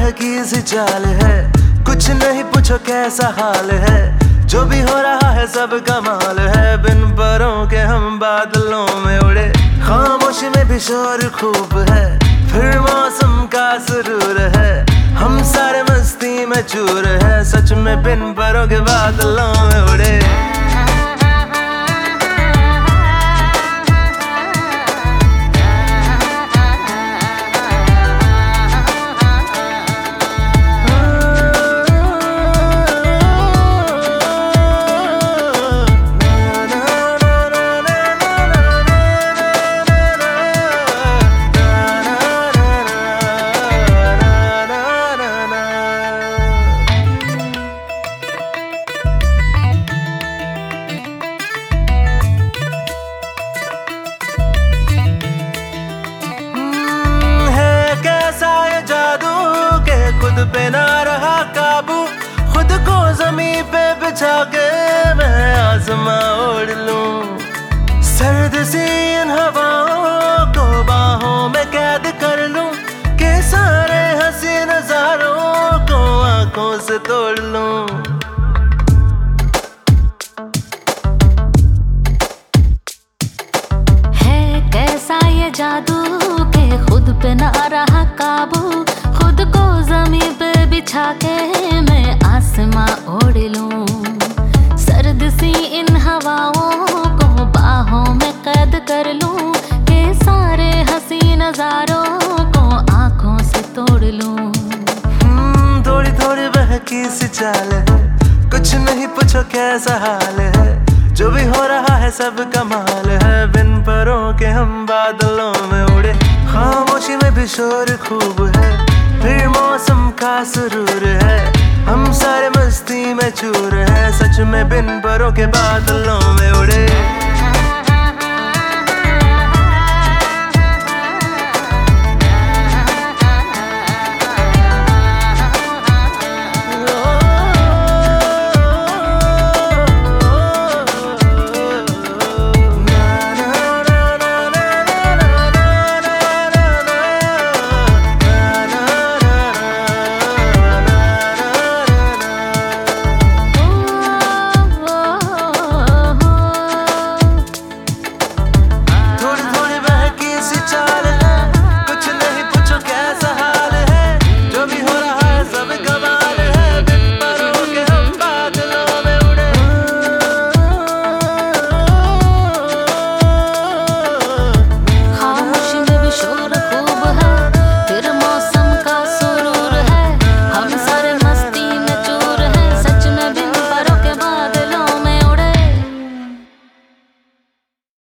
बहकी सी चाल है, कुछ नहीं पूछो कैसा हाल है, जो भी हो रहा है सब कमाल है। बिन परों के हम बादलों में उड़े, खामोशी में भी शोर खूब है, फिर मौसम का सुरूर है, हम सारे मस्ती में चूर है, सच में बिन परों के बादलों में उड़े। खुद पे ना रहा काबू, खुद को जमीन पे बिछा के मैं आसमां ओढ़ लूं, सर्द सी इन हवाओं को बाहों में कैद कर लूं, के सारे हंसी नजारों को आंखों से तोड़ लूं। है कैसा ये जादू के खुद पे ना रहा काबू, खुद को जमीन पे बिछा के मैं आसमां ओढ़ लूं, सर्द सी इन हवाओं को बाहों में कैद कर लूं, के सारे हंसी नजारों को आंखों से तोड़ लूं। थोड़ी थोड़ी बहकी सी चाल है, कुछ नहीं पूछो कैसा हाल है, जो भी हो रहा है सब कमाल है। बिन परों के हम बादलों में उड़े, खामोशी में भी शोर खूब है, फिर मौसम का सुरूर है, हम सारे मस्ती में चूर है, सच में बिन परों के बादलों में उड़े।